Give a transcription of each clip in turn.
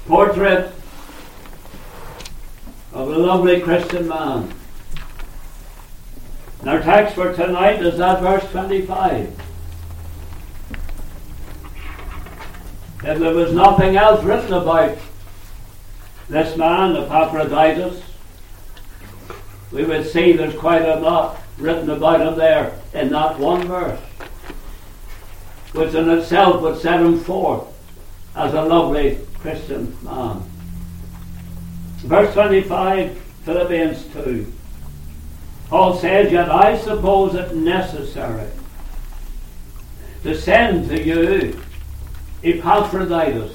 portrait of a lovely Christian man. And our text for tonight is that verse 25. If there was nothing else written about this man, Epaphroditus, we would see there's quite a lot written about him there in that one verse, which in itself would set him forth as a lovely Christian man. Verse 25, Philippians 2. Paul says, "Yet I suppose it necessary to send to you Epaphroditus,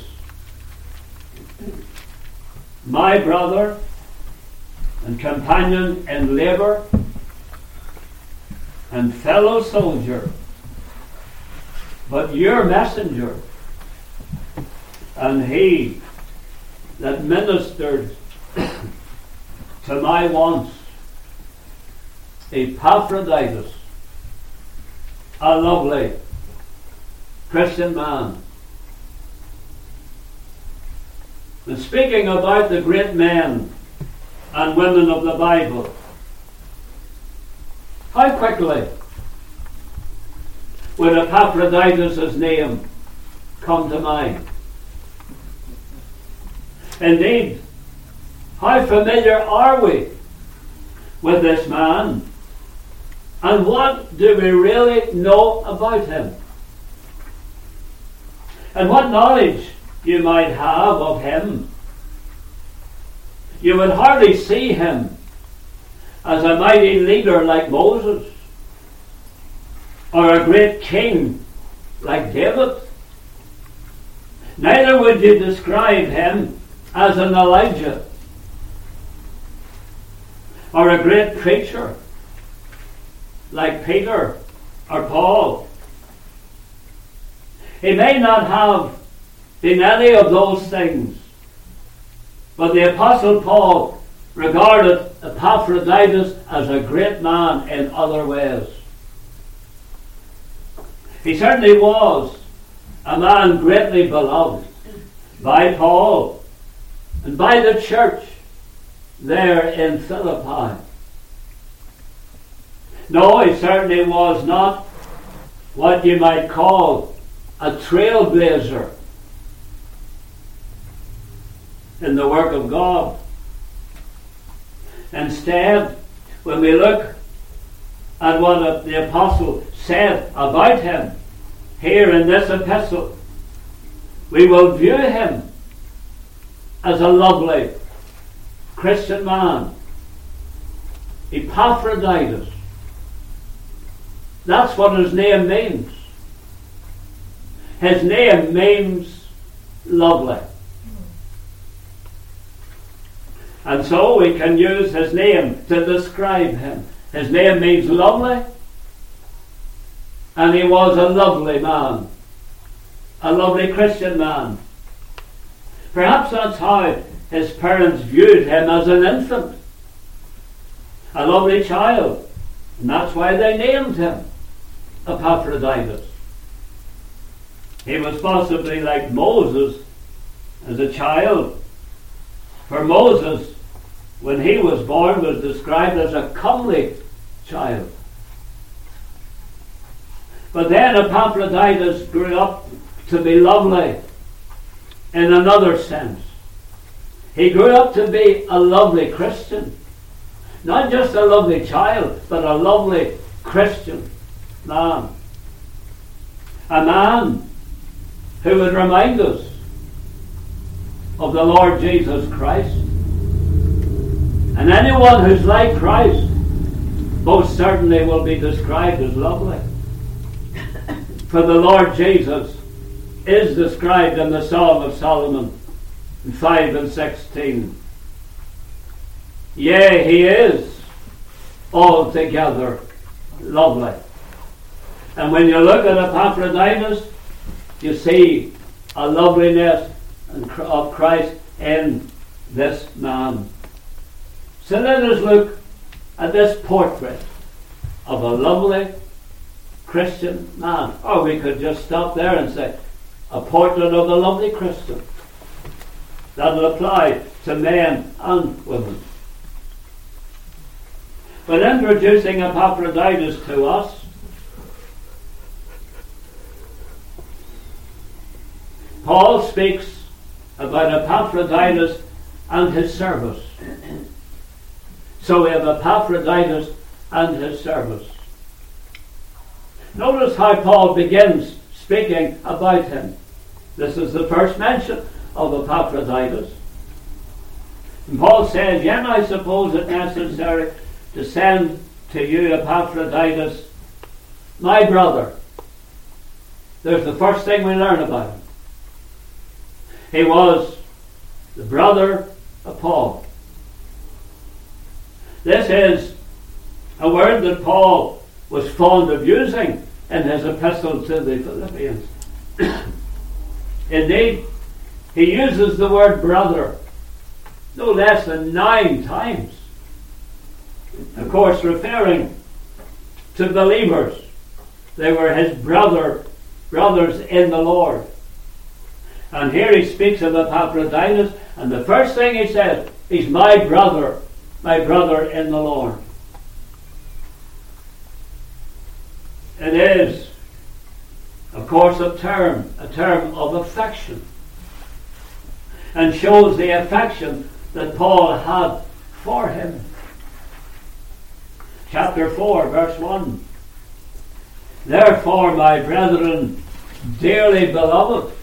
my brother and companion in labour and fellow soldier, but your messenger, and he that ministered to my wants, Epaphroditus, a lovely Christian man." And speaking about the great men and women of the Bible, how quickly would Epaphroditus' name come to mind? Indeed, how familiar are we with this man? And what do we really know about him? And what knowledge you might have of him? You would hardly see him as a mighty leader like Moses, or a great king like David. Neither would you describe him as an Elijah, or a great preacher like Peter or Paul. He may not have been any of those things, but the Apostle Paul regarded Epaphroditus as a great man in other ways. He certainly was a man greatly beloved by Paul and by the church there in Philippi. No, he certainly was not what you might call a trailblazer in the work of God. Instead, when we look at what the apostle said about him here in this epistle, we will view him as a lovely Christian man, Epaphroditus. That's what his name means. His name means lovely. And so we can use his name to describe him. His name means lovely, and he was a lovely man, a lovely Christian man. Perhaps that's how his parents viewed him as an infant, a lovely child, and that's why they named him Epaphroditus. He was possibly like Moses as a child. For Moses, when he was born, was described as a comely child. But then Epaphroditus grew up to be lovely in another sense. He grew up to be a lovely Christian. Not just a lovely child, but a lovely Christian man. A man who would remind us of the Lord Jesus Christ. And anyone who's like Christ most certainly will be described as lovely. For the Lord Jesus is described in the Song of Solomon 5 and 16. Yea, he is altogether lovely. And when you look at Epaphroditus, you see a loveliness of Christ in this man. So let us look at this portrait of a lovely Christian man. Or we could just stop there and say, a portrait of a lovely Christian. That will apply to men and women. But introducing Epaphroditus to us, Paul speaks about Epaphroditus and his service. So we have Epaphroditus and his service. Notice how Paul begins speaking about him. This is the first mention of Epaphroditus. And Paul says, "Yet I suppose it necessary to send to you Epaphroditus, my brother." There's the first thing we learn about him. He was the brother of Paul. This is a word that Paul was fond of using in his epistle to the Philippians. Indeed, he uses the word brother no less than 9 times. Of course, referring to believers. They were his brothers in the Lord. And here he speaks of Epaphroditus, and the first thing he says, he's my brother in the Lord. It is, of course, a term of affection, and shows the affection that Paul had for him. Chapter 4, verse 1. "Therefore, my brethren, dearly beloved,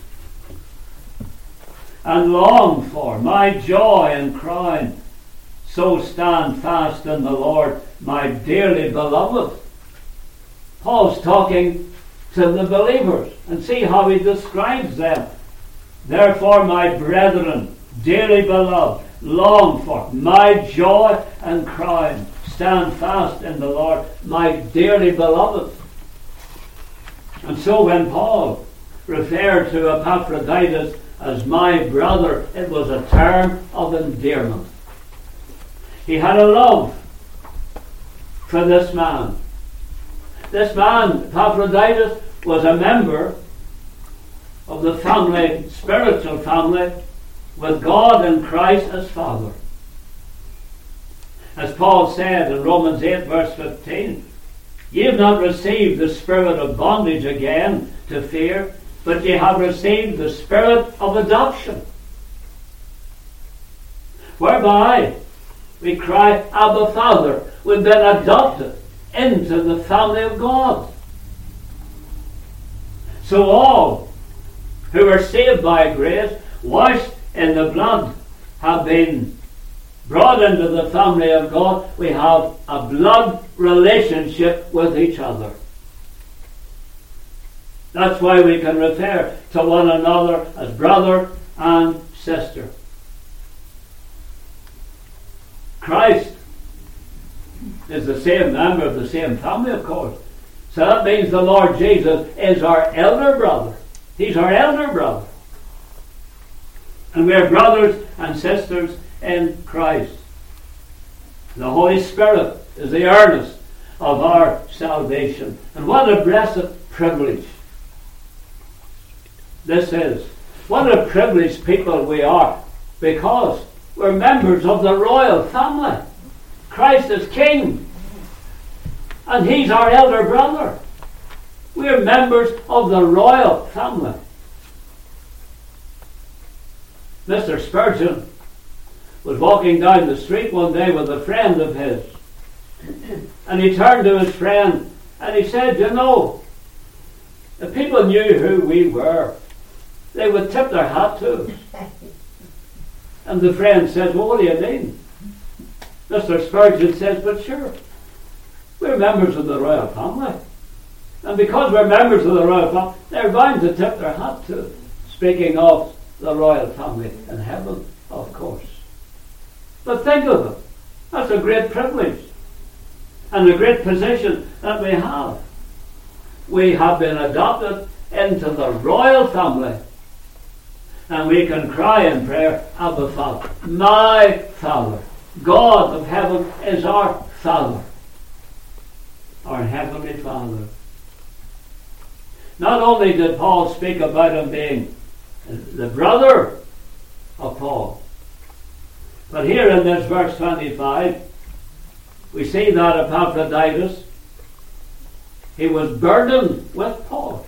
and longed for, my joy and crown, so stand fast in the Lord, my dearly beloved." Paul's talking to the believers, and see how he describes them. "Therefore, my brethren, dearly beloved, long for, my joy and crown, stand fast in the Lord, my dearly beloved." And so when Paul referred to Epaphroditus as my brother, it was a term of endearment. He had a love for this man. This man, Epaphroditus, was a member of the family, spiritual family, with God and Christ as Father. As Paul said in Romans 8, verse 15, "Ye have not received the spirit of bondage again to fear, but ye have received the spirit of adoption, whereby we cry, Abba, Father." We've been adopted into the family of God. So all who are saved by grace, washed in the blood, have been brought into the family of God. We have a blood relationship with each other. That's why we can refer to one another as brother and sister. Christ is the same member of the same family, of course. So that means the Lord Jesus is our elder brother. He's our elder brother. And we are brothers and sisters in Christ. The Holy Spirit is the earnest of our salvation. And what a blessed privilege this is. What a privileged people we are, because we're members of the royal family. Christ is King, and He's our elder brother. We're members of the royal family. Mr. Spurgeon was walking down the street one day with a friend of his, and he turned to his friend and he said, "You know, if people knew who we were, they would tip their hat to us." And the friend says, "Well, what do you mean?" Mr. Spurgeon says, "But sure, we're members of the royal family. And because we're members of the royal family, they're bound to tip their hat to us." Speaking of the royal family in heaven, of course. But think of it. That's a great privilege and a great position that we have. We have been adopted into the royal family. And we can cry in prayer, "Abba, Father." My Father. God of heaven is our Father. Our Heavenly Father. Not only did Paul speak about him being the brother of Paul, here in this verse 25, we see that Epaphroditus, he was burdened with Paul.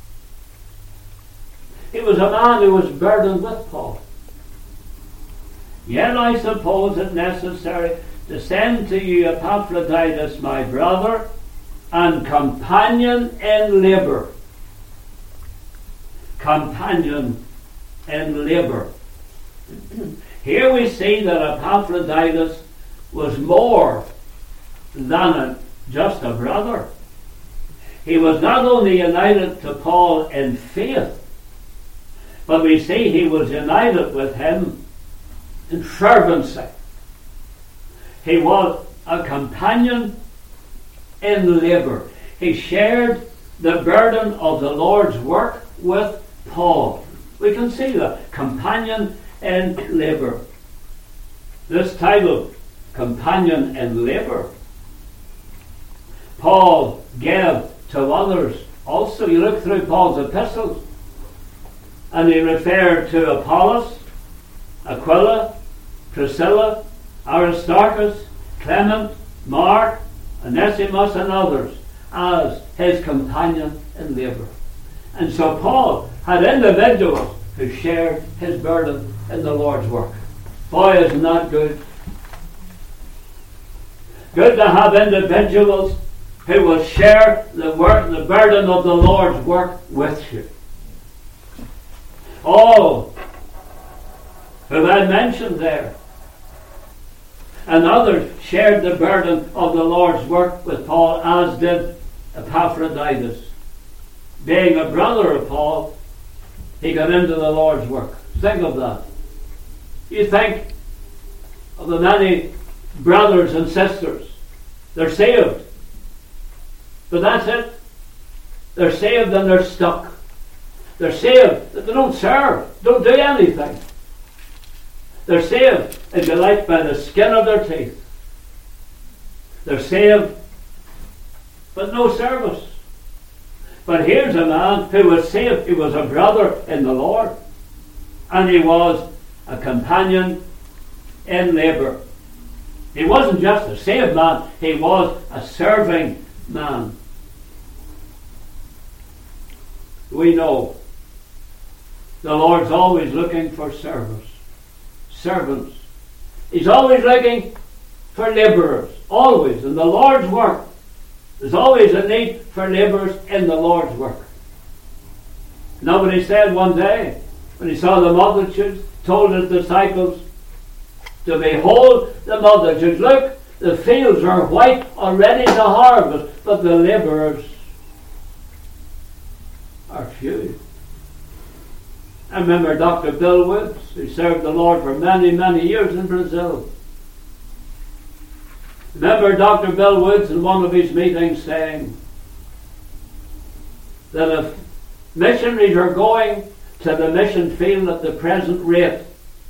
He was a man who was burdened with Paul. Yet I suppose it necessary to send to you Epaphroditus, my brother, and companion in labour. Companion in labour. Here we see that Epaphroditus was more than just a brother. He was not only united to Paul in faith, but we see he was united with him in fervency. He was a companion in labour. He shared the burden of the Lord's work with Paul. We can see that. Companion in labour. This title, companion in labour, Paul gave to others also. You look through Paul's epistles, and he referred to Apollos, Aquila, Priscilla, Aristarchus, Clement, Mark, Onesimus, and others as his companion in labour. And so Paul had individuals who shared his burden in the Lord's work. Boy, isn't that good? Good to have individuals who will share the burden of the Lord's work with you. All who I mentioned there, and others shared the burden of the Lord's work with Paul, as did Epaphroditus. Being a brother of Paul, he got into the Lord's work. Think of that. You think of the many brothers and sisters. They're saved. But that's it. They're saved and they're stuck. They're saved, but they don't serve, don't do anything. They're saved, if you like, by the skin of their teeth. They're saved, but no service. But here's a man who was saved. He was a brother in the Lord, and he was a companion in labour. He wasn't just a saved man, he was a serving man. We know the Lord's always looking for servants. He's always looking for labourers. Always. In the Lord's work, there's always a need for labourers in the Lord's work. Nobody said one day, when he saw the multitudes, told his disciples to behold the multitudes. Look, the fields are white, already to harvest, but the labourers are few. I remember Dr. Bill Woods, who served the Lord for many, many years in Brazil. Remember Dr. Bill Woods in one of his meetings saying that if missionaries are going to the mission field at the present rate,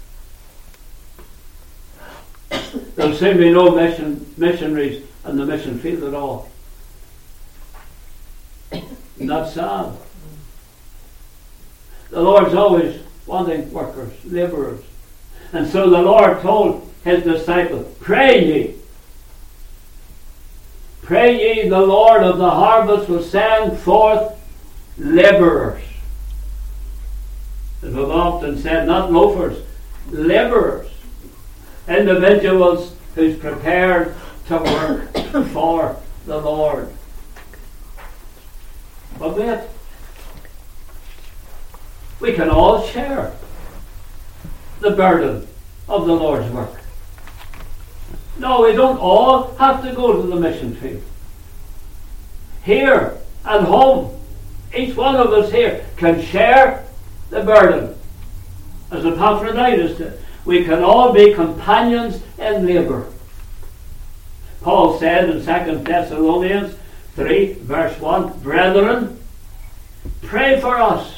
there'll soon be no missionaries in the mission field at all. Isn't that sad? The Lord's always wanting workers, labourers. And so the Lord told his disciples, pray ye. Pray ye, the Lord of the harvest will send forth labourers. As we've often said, not loafers, labourers. Individuals who's prepared to work for the Lord. But wait, we can all share the burden of the Lord's work. No, we don't all have to go to the mission field. Here, at home, each one of us here can share the burden, as Epaphroditus did. We can all be companions in labour. Paul said in 2 Thessalonians 3, verse 1, brethren, pray for us,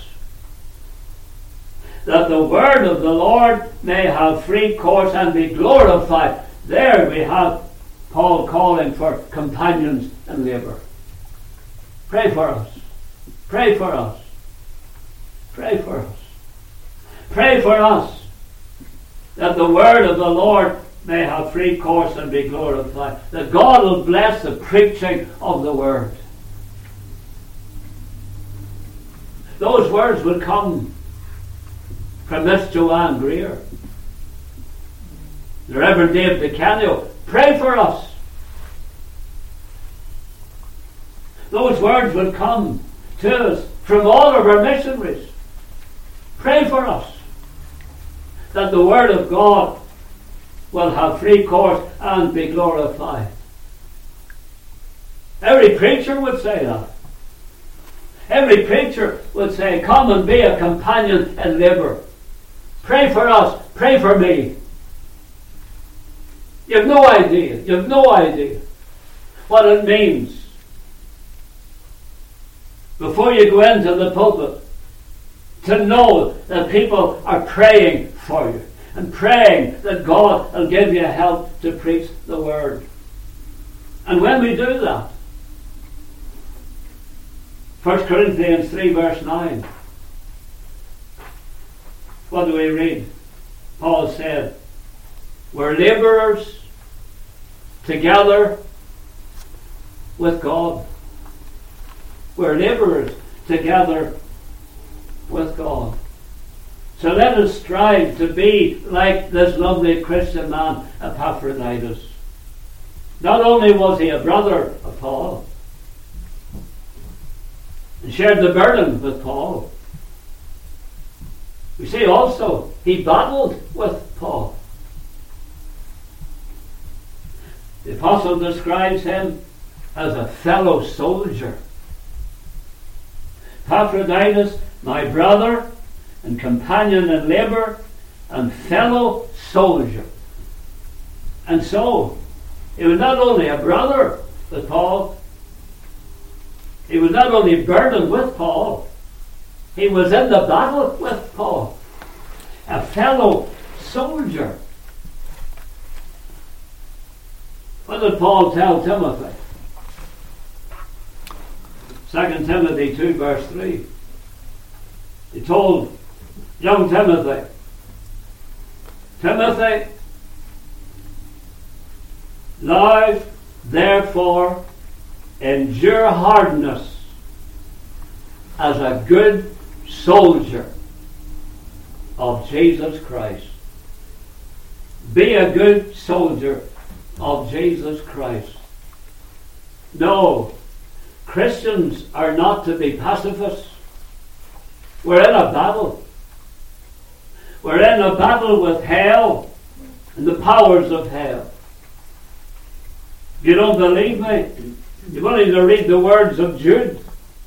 that the word of the Lord may have free course and be glorified. There we have Paul calling for companions in labour. Pray for us. Pray for us. Pray for us. Pray for us that the word of the Lord may have free course and be glorified. That God will bless the preaching of the word. Those words would come from Miss Joanne Greer. The Reverend Dave DeCanio, pray for us. Those words would come to us from all of our missionaries. Pray for us that the word of God will have free course and be glorified. Every preacher would say that. Every preacher would say, come and be a companion in labour. Pray for us. Pray for me. You have no idea what it means before you go into the pulpit to know that people are praying for you and praying that God will give you help to preach the word. And when we do that, 1 Corinthians 3 verse 9, what do we read? Paul said, we're labourers together with God. We're labourers together with God. So let us strive to be like this lovely Christian man, Epaphroditus. Not only was he a brother of Paul, and shared the burden with Paul, we see also he battled with Paul. The apostle describes him as a fellow soldier. Epaphroditus, my brother and companion in labour and fellow soldier. And so, he was not only a brother with Paul, he was not only burdened with Paul, he was in the battle with Paul. A fellow soldier. What did Paul tell Timothy? 2 Timothy 2 verse 3. He told young Timothy, Timothy, now therefore endure hardness as a good soldier of Jesus Christ. Be a good soldier of Jesus Christ. No, Christians are not to be pacifists. We're in a battle. We're in a battle with hell and the powers of hell. If you don't believe me, you want to read the words of Jude.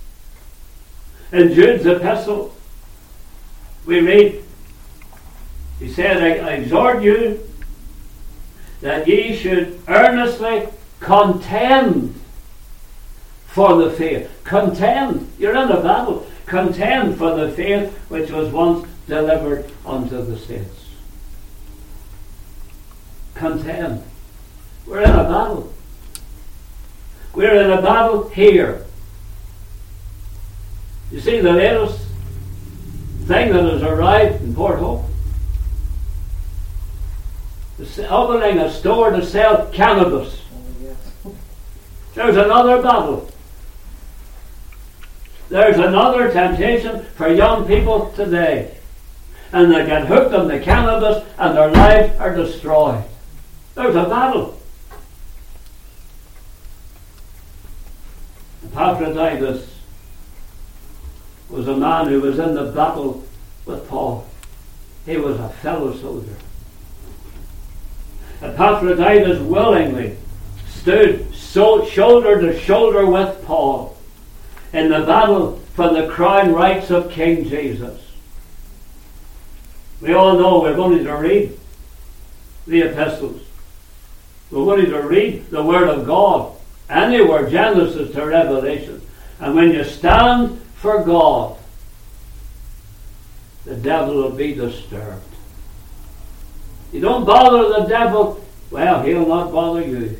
In Jude's epistle, we read, he said, I exhort you that ye should earnestly contend for the faith. Contend. You're in a battle. Contend for the faith which was once delivered unto the saints. Contend. We're in a battle. We're in a battle here. You see the latest thing that has arrived in Port Hope? Opening a store to sell cannabis. There's another battle. There's another temptation for young people today. And they get hooked on the cannabis and their lives are destroyed. There's a battle. Epaphroditus was a man who was in the battle with Paul. He was a fellow soldier. Epaphroditus willingly stood shoulder to shoulder with Paul in the battle for the crown rights of King Jesus. We all know we're going to read the epistles. We're going to read the Word of God, anywhere, Genesis to Revelation. And when you stand for God, the devil will be disturbed. You don't bother the devil, well, he'll not bother you.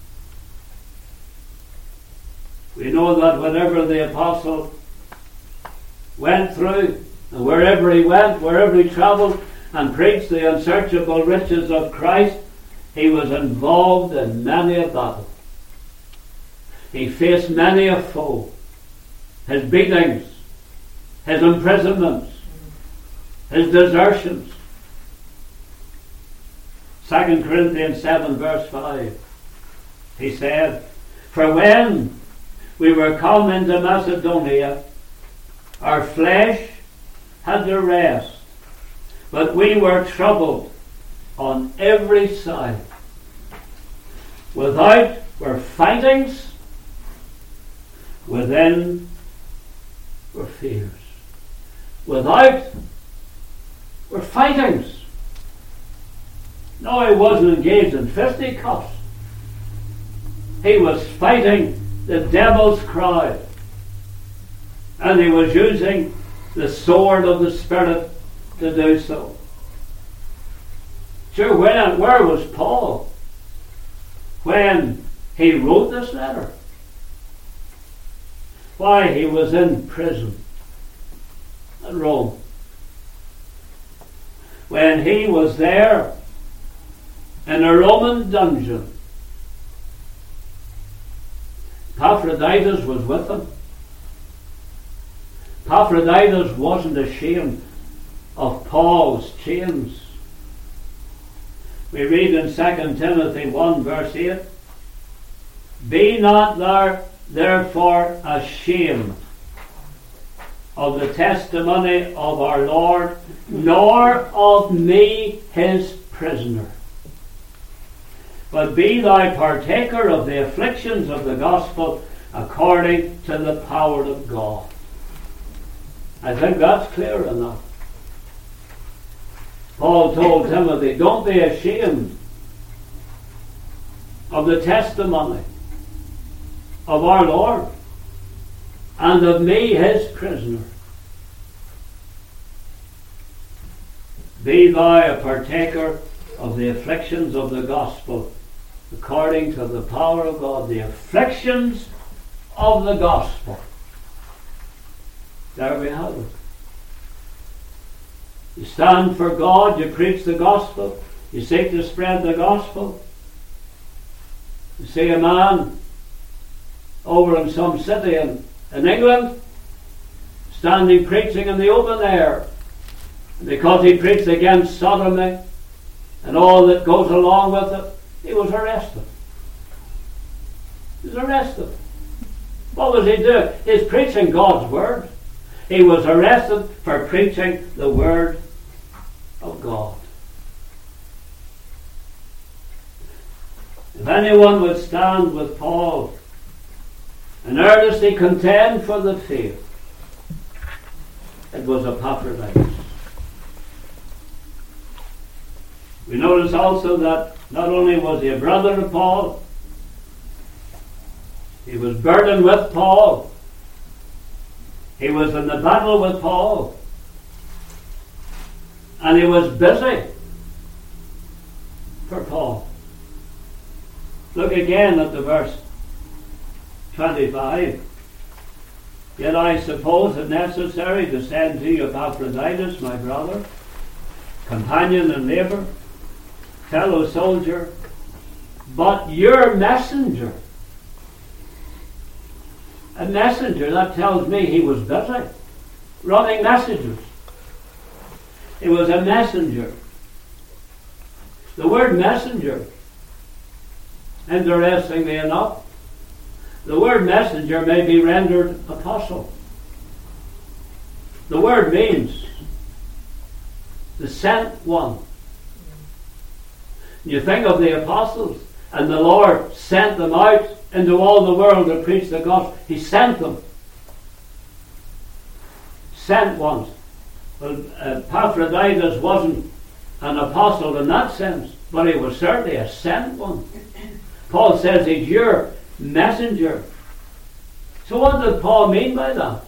We know that whenever the apostle went through, and wherever he went, wherever he travelled, and preached the unsearchable riches of Christ, he was involved in many a battle. He faced many a foe. His beatings, his imprisonments, his desertions. 2 Corinthians 7 verse 5. He said, "For when we were come into Macedonia, our flesh had to rest, but we were troubled on every side. Without were fightings, within were fears." Without were fightings. No, he wasn't engaged in fisticuffs. He was fighting the devil's crowd. And he was using the sword of the Spirit to do so. Sure, where was Paul when he wrote this letter? Why, he was in prison at Rome. When he was there in a Roman dungeon, Epaphroditus was with him. Epaphroditus wasn't ashamed of Paul's chains. We read in 2 Timothy 1 verse 8, "Be not thou therefore ashamed of the testimony of our Lord, nor of me his prisoner. But be thou partaker of the afflictions of the gospel according to the power of God." I think that's clear enough. Paul told Timothy, don't be ashamed of the testimony of our Lord and of me, his prisoner. Be thou a partaker of the afflictions of the gospel according to the power of God. The afflictions of the gospel. There we have it. You stand for God, you preach the gospel, you seek to spread the gospel. You see a man over in some city in England standing preaching in the open air. Because he preached against sodomy and all that goes along with it, he was arrested. He was arrested. What was he doing? He's preaching God's word. He was arrested for preaching the word of God. If anyone would stand with Paul and earnestly contend for the faith, it was Epaphroditus. We notice also that not only was he a brother of Paul, he was burdened with Paul. He was in the battle with Paul. And he was busy for Paul. Look again at the verse 25. "Yet I suppose it necessary to send to you Epaphroditus, my brother, companion in labour, fellow soldier, but your messenger." A messenger, that tells me he was busy running messages. He was a messenger. The word messenger, interestingly enough, the word messenger may be rendered apostle. The word means the sent one. You think of the apostles, and the Lord sent them out into all the world to preach the gospel. He sent them. Sent ones. Well, Epaphroditus wasn't an apostle in that sense, but he was certainly a sent one. Paul says he's your messenger. So what did Paul mean by that?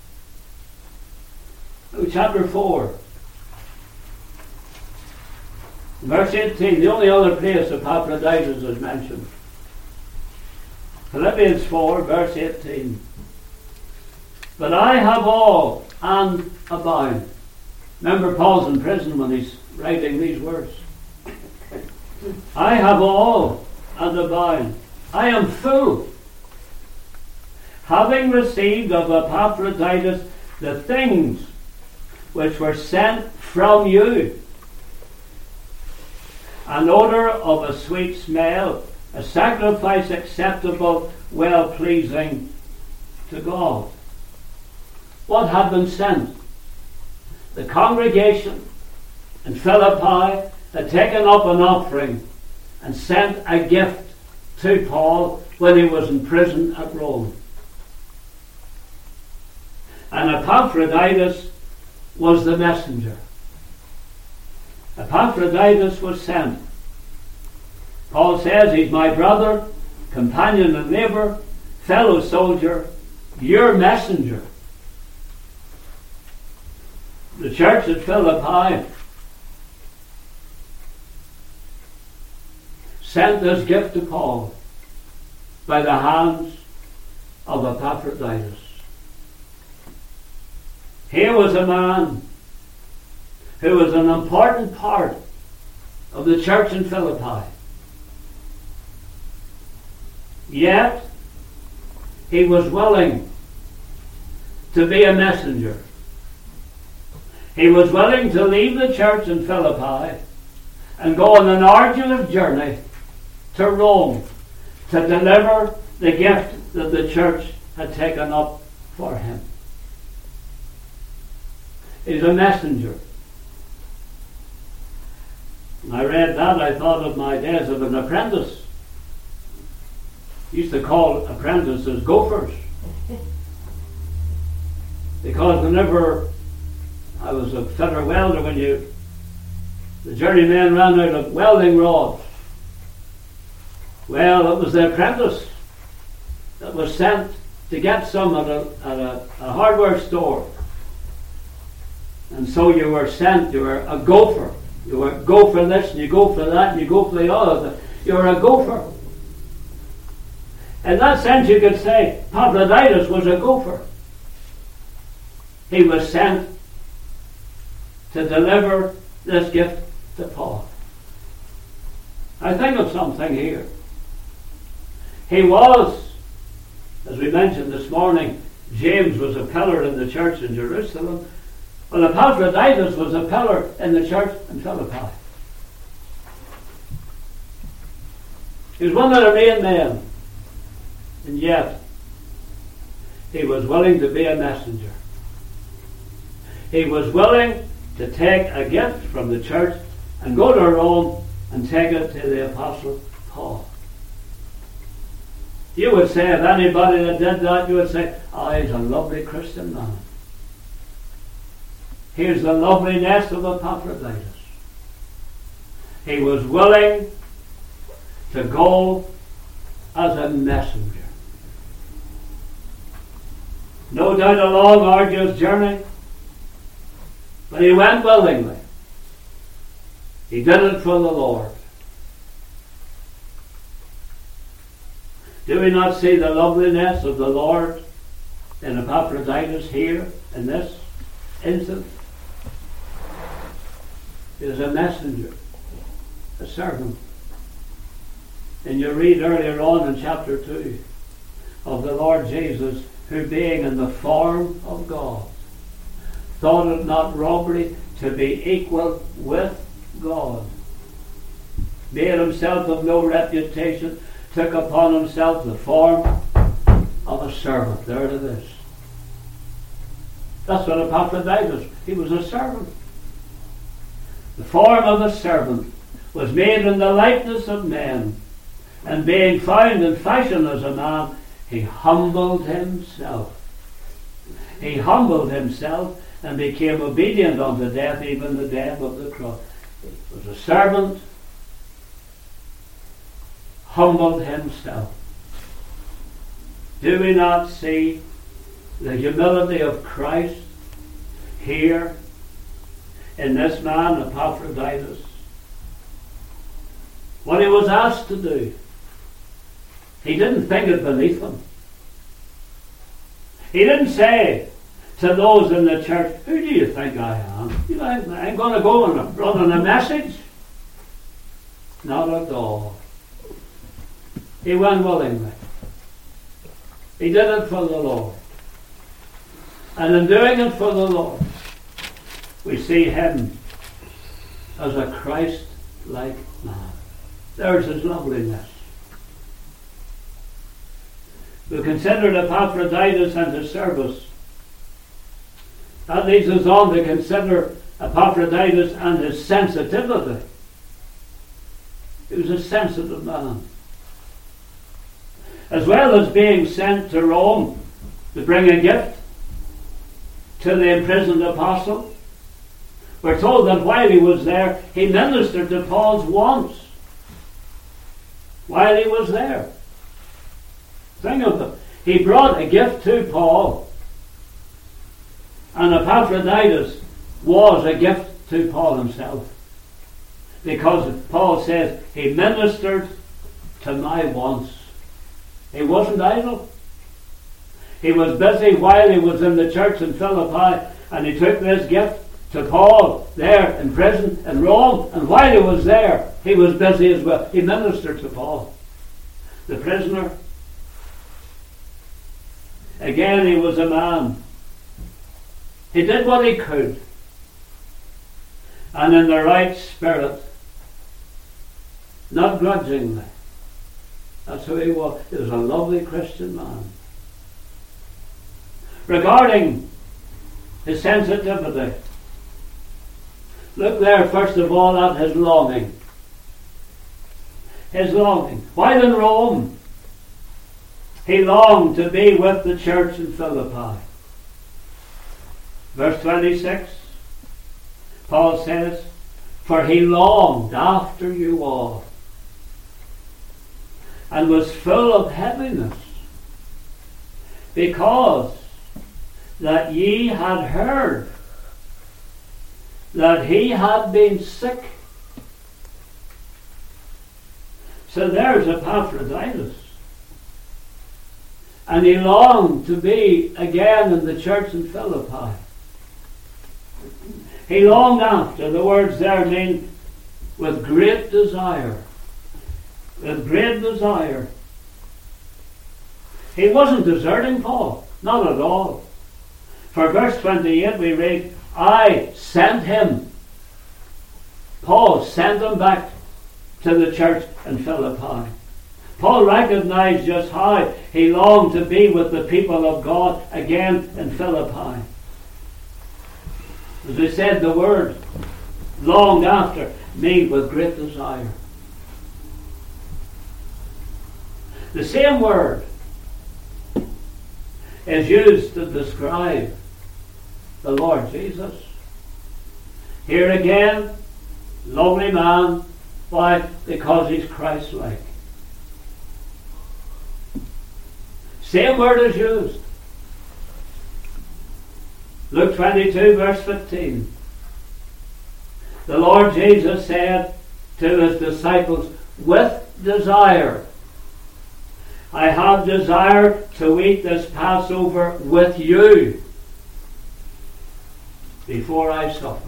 Chapter 4. Verse 18, the only other place Epaphroditus is mentioned. Philippians 4, verse 18. "But I have all and abound." Remember, Paul's in prison when he's writing these words. I have all and abound. I am full, having received of Epaphroditus the things which were sent from you, an odour of a sweet smell, a sacrifice acceptable, well-pleasing to God. What had been sent? The congregation in Philippi had taken up an offering and sent a gift to Paul when he was in prison at Rome. And Epaphroditus was the messenger. Epaphroditus was sent. Paul says he's my brother, companion and neighbour, fellow soldier, your messenger. The church at Philippi sent this gift to Paul by the hands of Epaphroditus. Here was a man who was an important part of the church in Philippi. Yet, he was willing to be a messenger. He was willing to leave the church in Philippi and go on an arduous journey to Rome to deliver the gift that the church had taken up for him. He's a messenger. When I read that, I thought of my days of an apprentice. Used to call apprentices gophers. Because whenever I was a fitter welder, the journeyman ran out of welding rods. Well, it was the apprentice that was sent to get some at a hardware store. And so you were sent, you were a gopher. You were go for this, and you go for that, and you go for the other. You were a gopher. In that sense, you could say Epaphroditus was a gopher. He was sent to deliver this gift to Paul. I think of something here. He was, as we mentioned this morning, James was a pillar in the church in Jerusalem. Well, Epaphroditus was a pillar in the church in Philippi. He was one of the main men. And yet, he was willing to be a messenger. He was willing to take a gift from the church and go to Rome and take it to the Apostle Paul. You would say, if anybody that did that, you would say, oh, he's a lovely Christian man. Here's the loveliness of Epaphroditus. He was willing to go as a messenger. No doubt a long, arduous journey, but he went willingly. He did it for the Lord. Do we not see the loveliness of the Lord in Epaphroditus here in this instance? He is a messenger, a servant. And you read earlier on in chapter 2 of the Lord Jesus, who being in the form of God, thought it not robbery to be equal with God, made himself of no reputation, took upon himself the form of a servant. There it is. That's what Epaphroditus, he was a servant. The form of a servant was made in the likeness of men, and being found in fashion as a man, he humbled himself. He humbled himself and became obedient unto death, even the death of the cross. He was a servant, humbled himself. Do we not see the humility of Christ here in this man, Epaphroditus? What he was asked to do, he didn't think it beneath him. He didn't say to those in the church, who do you think I am? You know, I'm going to go and run on a message? Not at all. He went willingly. He did it for the Lord. And in doing it for the Lord, we see him as a Christ-like man. There's his loveliness. We considered Epaphroditus and his service. That leads us on to consider Epaphroditus and his sensitivity. He was a sensitive man. As well as being sent to Rome to bring a gift to the imprisoned apostle, we're told that while he was there, he ministered to Paul's wants. While he was there. Think of it. He brought a gift to Paul. And Epaphroditus was a gift to Paul himself. Because Paul says he ministered to my wants. He wasn't idle. He was busy while he was in the church in Philippi, and he took this gift to Paul there in prison in Rome, and while he was there, he was busy as well. He ministered to Paul, the prisoner. Again, he was a man. He did what he could, and in the right spirit, not grudgingly. That's who he was. He was a lovely Christian man. Regarding his sensitivity, look there first of all at his longing. His longing. While in Rome, he longed to be with the church in Philippi. Verse 26, Paul says, "For he longed after you all, and was full of heaviness, because that ye had heard that he had been sick." So there's Epaphroditus. And he longed to be again in the church in Philippi. He longed after. The words there mean with great desire. With great desire. He wasn't deserting Paul. Not at all. For verse 28 we read, "I sent him." Paul sent him back to the church in Philippi. Paul recognized just how he longed to be with the people of God again in Philippi. As we said, the word longed after means with great desire. The same word is used to describe the Lord Jesus. Here again, lovely man. Why? Because he's Christ-like. Same word is used. Luke 22 verse 15. The Lord Jesus said to his disciples, with desire, I have desired to eat this Passover with you before I suffer.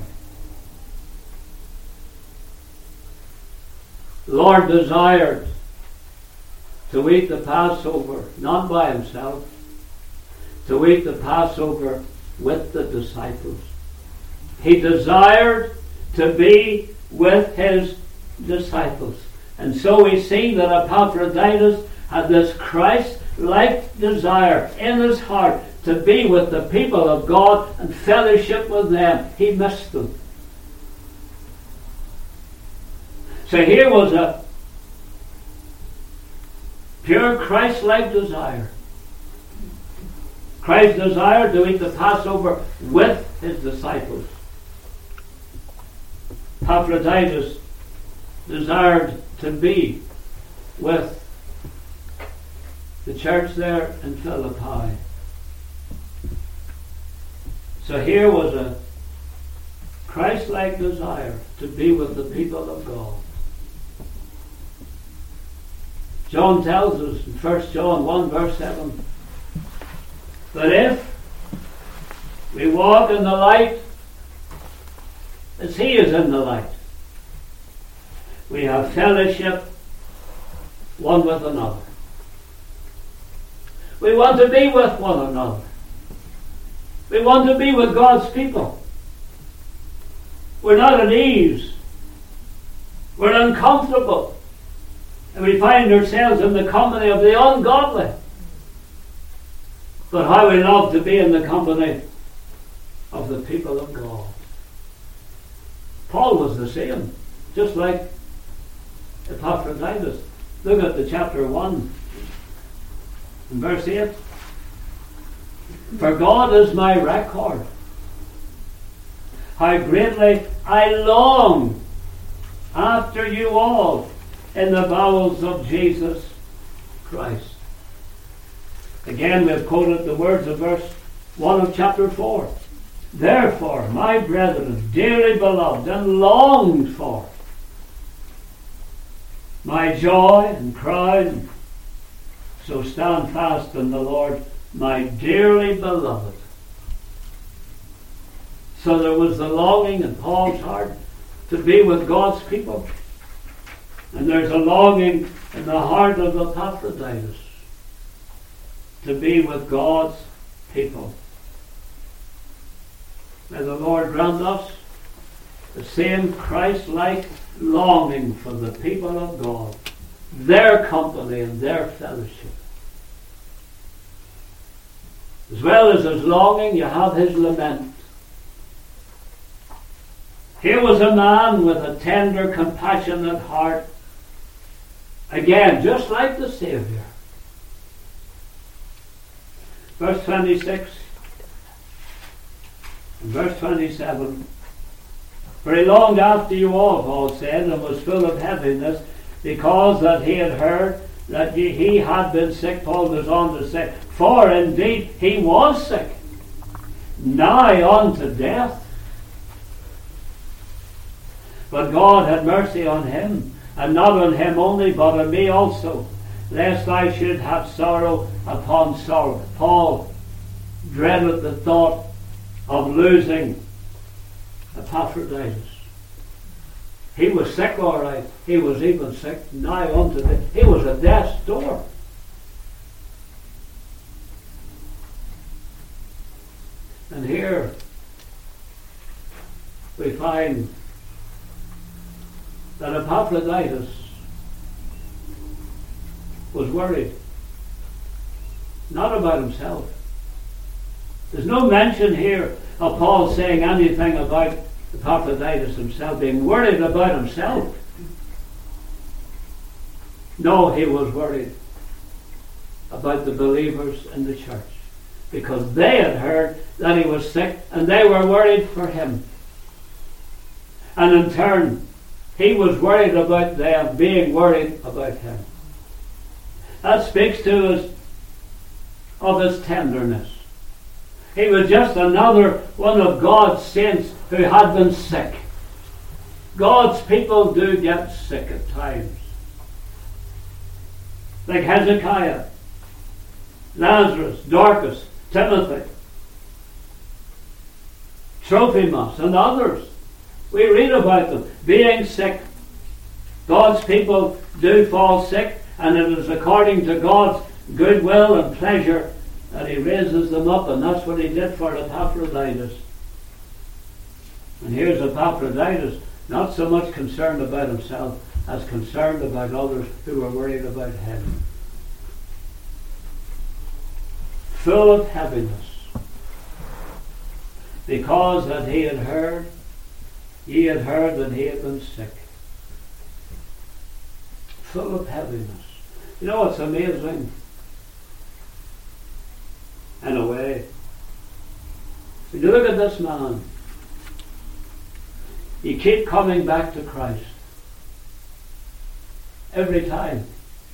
The Lord desired to eat the Passover, not by himself, to eat the Passover with the disciples. He desired to be with his disciples. And so we see that Epaphroditus had this Christ-like desire in his heart to be with the people of God and fellowship with them. He missed them. So here was a pure Christ-like desire. Christ desired to eat the Passover with his disciples. Epaphroditus desired to be with the church there in Philippi. So here was a Christ-like desire to be with the people of God. John tells us in 1 John 1 verse 7 that if We walk in the light as He is in the light. We have fellowship one with another. We want to be with one another. We want to be with God's people. We're not at ease. We're uncomfortable. And we find ourselves in the company of the ungodly. But how we love to be in the company of the people of God. Paul was the same, just like Epaphroditus. Look at the chapter 1 and verse 8. For God is my record, how greatly I long after you all in the bowels of Jesus Christ. Again, we've quoted the words of verse 1 of chapter 4. Therefore, my brethren, dearly beloved and longed for, my joy and crown, so stand fast in the Lord, my dearly beloved. So there was the longing in Paul's heart to be with God's people. And there's a longing in the heart of Epaphroditus to be with God's people. May the Lord grant us the same Christ-like longing for the people of God, their company and their fellowship. As well as his longing, you have his lament. Here was a man with a tender, compassionate heart. Again, just like the Saviour. Verse 26 and verse 27. For he longed after you all, Paul said, and was full of heaviness, because that he had heard that he had been sick. Paul goes on to say, for indeed he was sick, nigh unto death. But God had mercy on him, and not on him only, but on me also, lest I should have sorrow upon sorrow. Paul dreaded the thought of losing Epaphroditus. He was sick, all right. He was even sick, nigh unto death. He was at death's door. And here we find that Epaphroditus was worried, not about himself. There's no mention here of Paul saying anything about Epaphroditus himself, being worried about himself. No, he was worried about the believers in the church, because they had heard that he was sick and they were worried for him. And in turn, he was worried about them being worried about him. That speaks to us of his tenderness. He was just another one of God's saints who had been sick. God's people do get sick at times. Like Hezekiah, Lazarus, Dorcas, Timothy, Trophimus, and others. We read about them being sick. God's people do fall sick, and it is according to God's goodwill and pleasure that he raises them up, and that's what he did for Epaphroditus. And here's Epaphroditus, not so much concerned about himself as concerned about others who were worried about him. Full of heaviness, because that he had heard that he had been sick. Full of heaviness. You know what's amazing? In a way, when you look at this man, you keep coming back to Christ every time.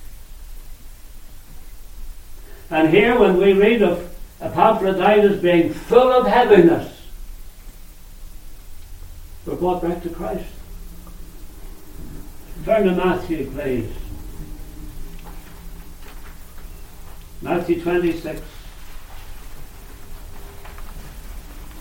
And here, when we read of Epaphroditus being full of heaviness, we're brought back to Christ. Turn to Matthew, please. Matthew 26.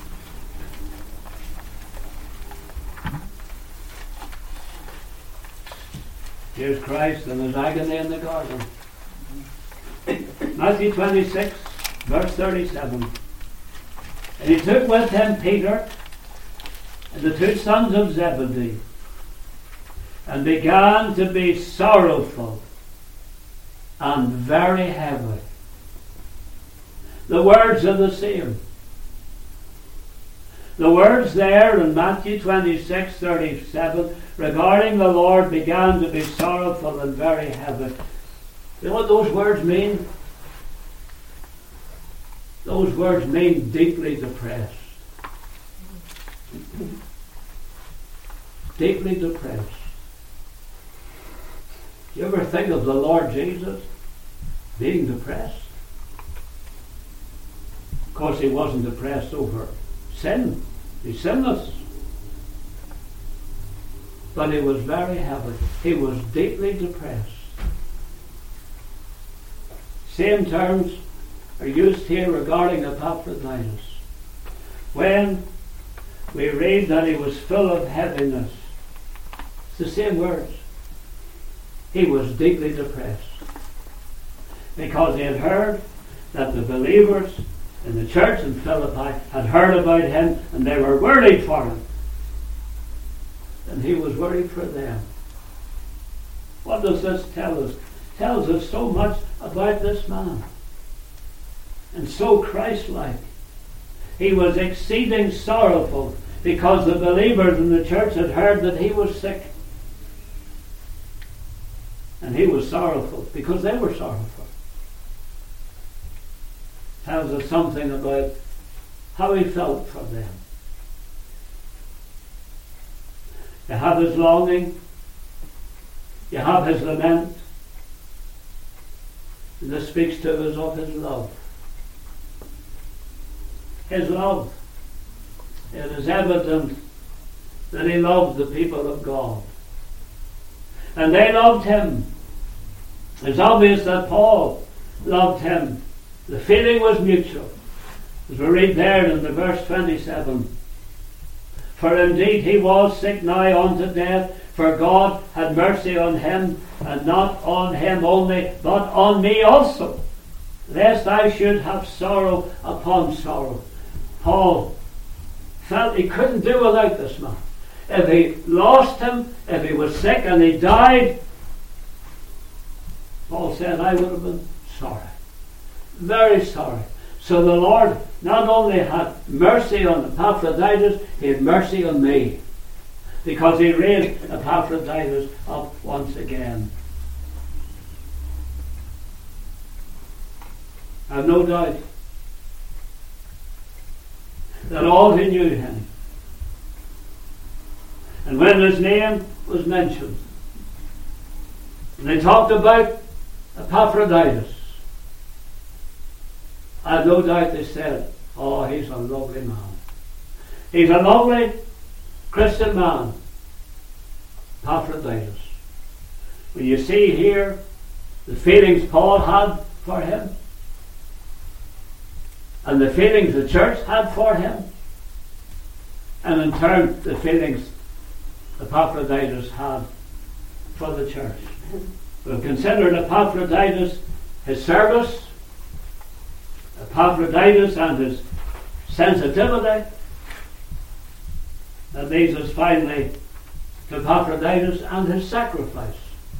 Here's Christ in his agony in the garden. Matthew 26, verse 37. And he took with him Peter and the two sons of Zebedee, and began to be sorrowful and very heavy. The words are the same. The words there in Matthew 26, 37 regarding the Lord began to be sorrowful and very heavy. You know what those words mean? Those words mean deeply depressed. Deeply depressed. Do you ever think of the Lord Jesus being depressed? Of course, he wasn't depressed over sin. He's sinless. But he was very heavy. He was deeply depressed. Same terms are used here regarding Epaphroditus. When we read that he was full of heaviness, it's the same words. He was deeply depressed because he had heard that the believers in the church in Philippi had heard about him and they were worried for him. And he was worried for them. What does this tell us? It tells us so much about this man. And so Christ-like. He was exceeding sorrowful because the believers in the church had heard that he was sick. And he was sorrowful because they were sorrowful. Tells us something about how he felt for them. You have his longing. You have his lament. And this speaks to us of his love. His love. It is evident that he loved the people of God. And they loved him. It's obvious that Paul loved him. The feeling was mutual. As we read there in the verse 27. For indeed he was sick nigh unto death, for God had mercy on him, and not on him only, but on me also, lest I should have sorrow upon sorrow. Paul felt he couldn't do without this man. If he lost him, if he was sick and he died, Paul said, I would have been sorry. Very sorry. So the Lord not only had mercy on Epaphroditus, he had mercy on me. Because he raised Epaphroditus up once again. I have no doubt that all who knew him, and when his name was mentioned, and they talked about Epaphroditus, I have no doubt they said, oh, he's a lovely man. He's a lovely Christian man. Epaphroditus. When you see here the feelings Paul had for him, and the feelings the church had for him, and in turn the feelings Epaphroditus had for the church. We've considered Epaphroditus, his service, Epaphroditus and his sensitivity. That leads us finally to Epaphroditus and his sacrifice.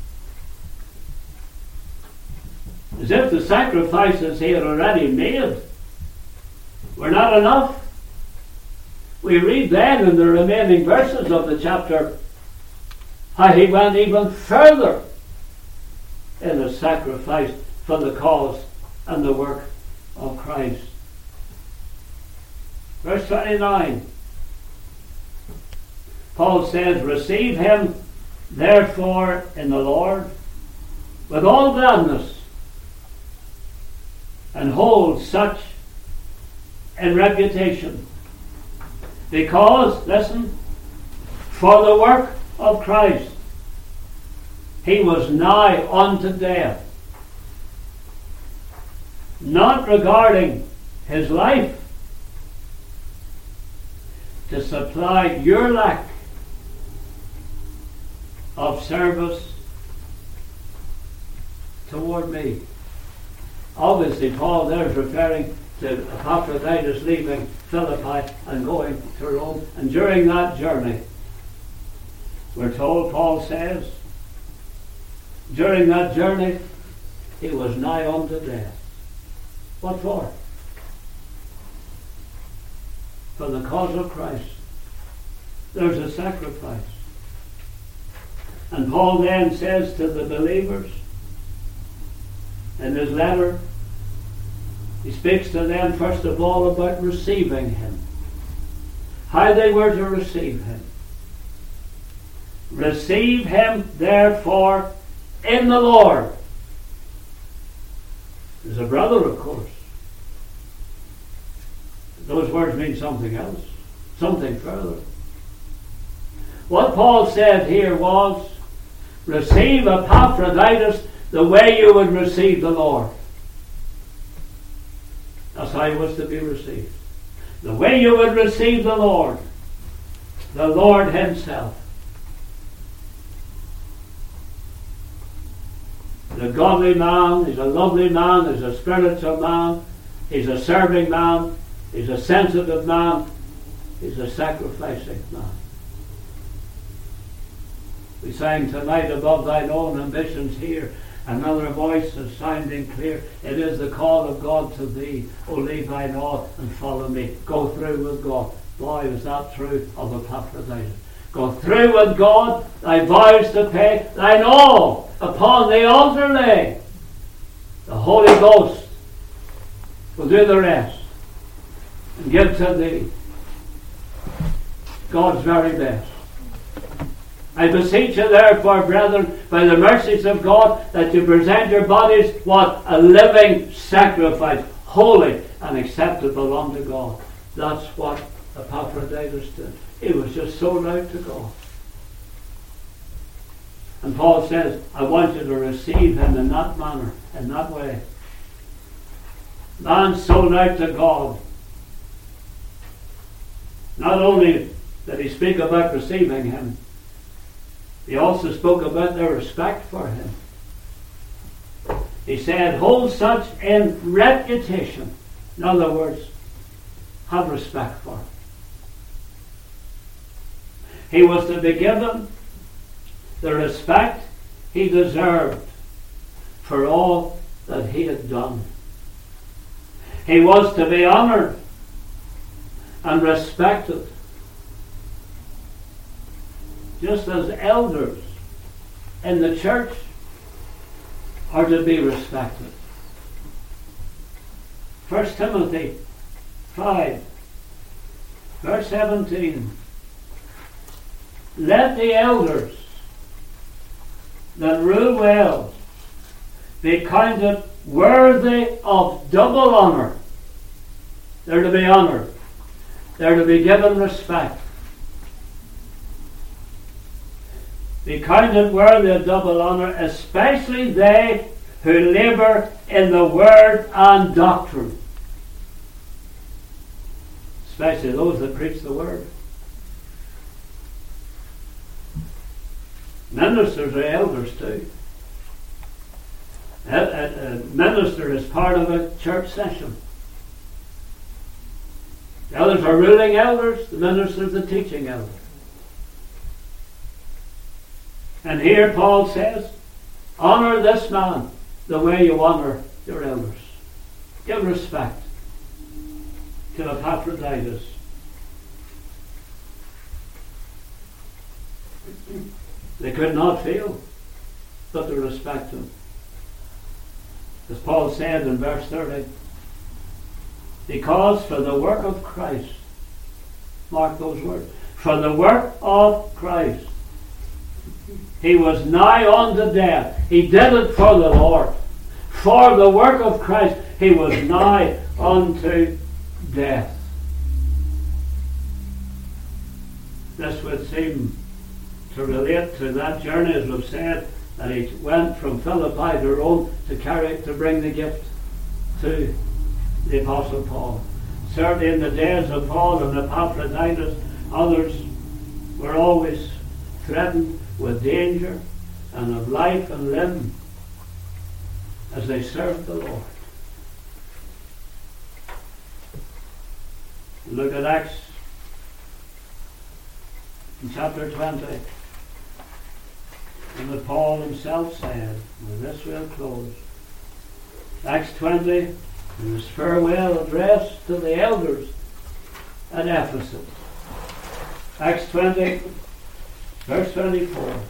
As if the sacrifices he had already made were not enough. We read then in the remaining verses of the chapter how he went even further in his sacrifice for the cause and the work of Christ. Verse 29. Paul says, receive him therefore in the Lord with all gladness, and hold such in reputation, because, listen, for the work of Christ he was nigh unto death, not regarding his life, to supply your lack of service toward me. Obviously, Paul there is referring to Epaphroditus leaving Philippi and going to Rome. And during that journey, we're told, Paul says, during that journey, he was nigh unto death. What for? For the cause of Christ. There's a sacrifice. And Paul then says to the believers in his letter, he speaks to them first of all about receiving him. How they were to receive him. Receive him, therefore, in the Lord. As a brother, of course. Those words mean something else, something further. What Paul said here was, receive Epaphroditus the way you would receive the Lord. That's how he was to be received. The way you would receive the Lord himself. He's a godly man, he's a lovely man, he's a spiritual man, he's a serving man, he's a sensitive man, he's a sacrificing man. We sang tonight, above thine own ambitions here. Another voice is sounding clear. It is the call of God to thee. O leave thine all and follow me. Go through with God. Boy, is that true of Epaphroditus. Go through with God, thy vows to pay, thine all upon the altar lay. The Holy Ghost will do the rest and give to thee God's very best. I beseech you therefore, brethren, by the mercies of God, that you present your bodies, what? A living sacrifice, holy and acceptable unto God. That's what Epaphroditus did. He was just sold out to God. And Paul says, I want you to receive him in that manner, in that way. Man sold out to God. Not only did he speak about receiving him, he also spoke about their respect for him. He said, hold such in reputation. In other words, have respect for him. He was to be given the respect he deserved for all that he had done. He was to be honoured and respected, just as elders in the church are to be respected. 1 Timothy 5, verse 17. Let the elders that rule well be counted worthy of double honour. They're to be honoured. They're to be given respect. Be counted worthy of double honour, especially they who labour in the word and doctrine. Especially those that preach the word. Ministers are elders too. A minister is part of a church session. The others are ruling elders, the ministers are teaching elders. And here Paul says, honour this man the way you honour your elders. Give respect to Epaphroditus. They could not fail but to respect him. As Paul said in verse 30, because for the work of Christ, mark those words, for the work of Christ, he was nigh unto death. He did it for the Lord. For the work of Christ, he was nigh unto death. This would seem to relate to that journey, as we've said, that he went from Philippi to Rome to bring the gift to the Apostle Paul. Certainly in the days of Paul and Epaphroditus, others were always threatened with danger and of life and limb. as they served the Lord. Look at Acts in chapter 20. And what Paul himself said, with this we'll close. Acts 20, in his farewell address to the elders at Ephesus. Acts 20, verse 24.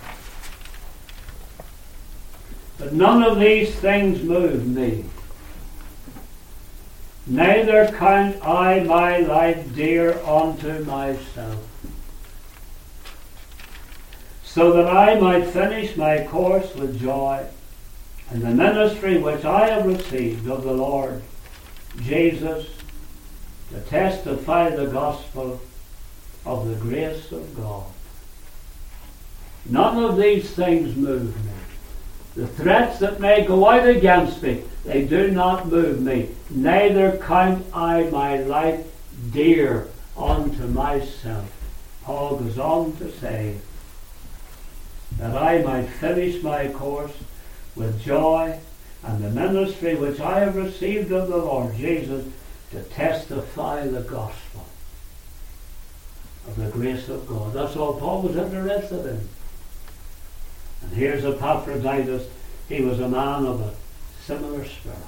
But none of these things move me. Neither count I my life dear unto myself, so that I might finish my course with joy and the ministry which I have received of the Lord Jesus, to testify the gospel of the grace of God. None of these things move me. The threats that may go out against me, they do not move me. Neither count I my life dear unto myself. Paul goes on to say, that I might finish my course with joy and the ministry which I have received of the Lord Jesus, to testify the gospel of the grace of God. That's all Paul was interested in. And here's Epaphroditus. He was a man of a similar spirit.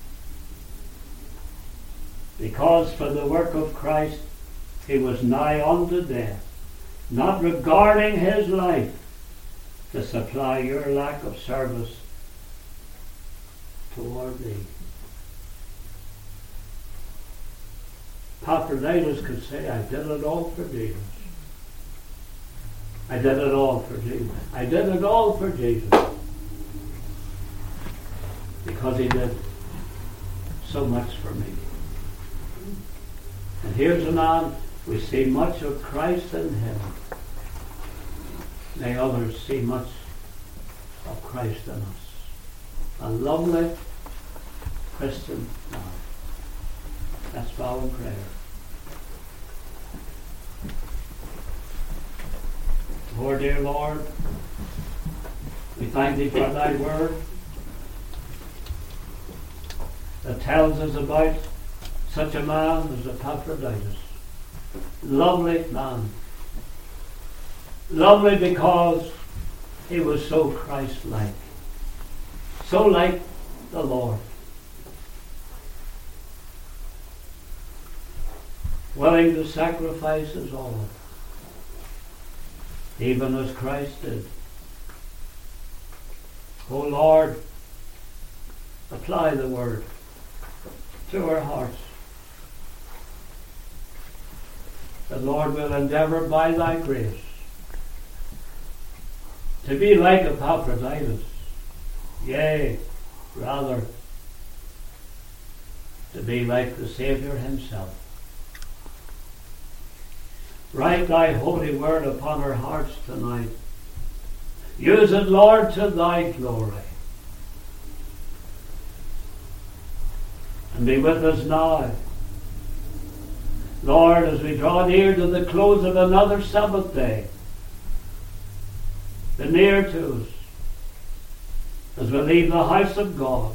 Because for the work of Christ he was nigh unto death, not regarding his life to supply your lack of service toward thee. Epaphroditus could say, I did it all for Jesus. I did it all for Jesus. I did it all for Jesus. Because he did so much for me. And here's a man, we see much of Christ in him. May others see much of Christ in us. A lovely Christian man. Let's bow in prayer. Oh dear Lord, we thank thee for thy word that tells us about such a man as Epaphroditus. Lovely man. Lovely because he was so Christ-like. So like the Lord. Willing to sacrifice his all. Even as Christ did. O Lord, apply the word to our hearts. The Lord will endeavour by thy grace to be like Epaphroditus. Yea, rather, to be like the Saviour himself. Write thy holy word upon our hearts tonight. Use it, Lord, to thy glory. And be with us now. Lord, as we draw near to the close of another Sabbath day, be near to us as we leave the house of God.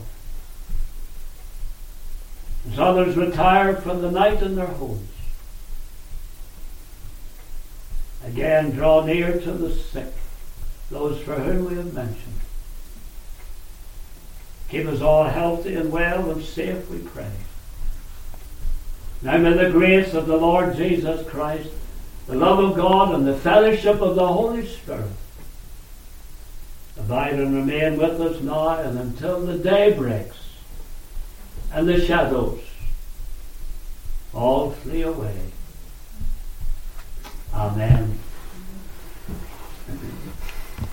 As others retire for the night in their homes. Again, draw near to the sick, those for whom we have mentioned. Keep us all healthy and well and safe, we pray. Now may the grace of the Lord Jesus Christ, the love of God, and the fellowship of the Holy Spirit abide and remain with us now and until the day breaks and the shadows all flee away.